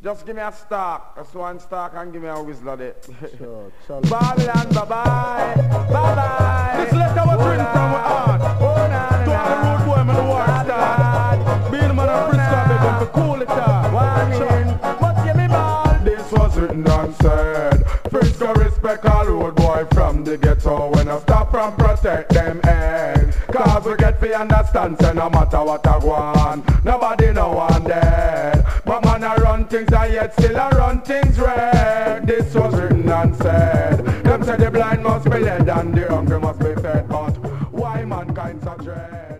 Just give me a stalk, just one stalk and give me a whistle of it. Sure, Babylon, bye-bye, bye-bye. This letter was written from my heart. To all the road boy, man, the war star. Being a man of Frisco, begging for cool it down. But give me ball. This was written and said. Frisco respect all road boy from the ghetto. When I stop from protect them head. Cause we get to understand, say no matter what I want. Nobody know I'm dead. But man I run things and yet still I run things red. This was written and said. Them say the blind must be led and the hungry must be fed. But why mankind so dread?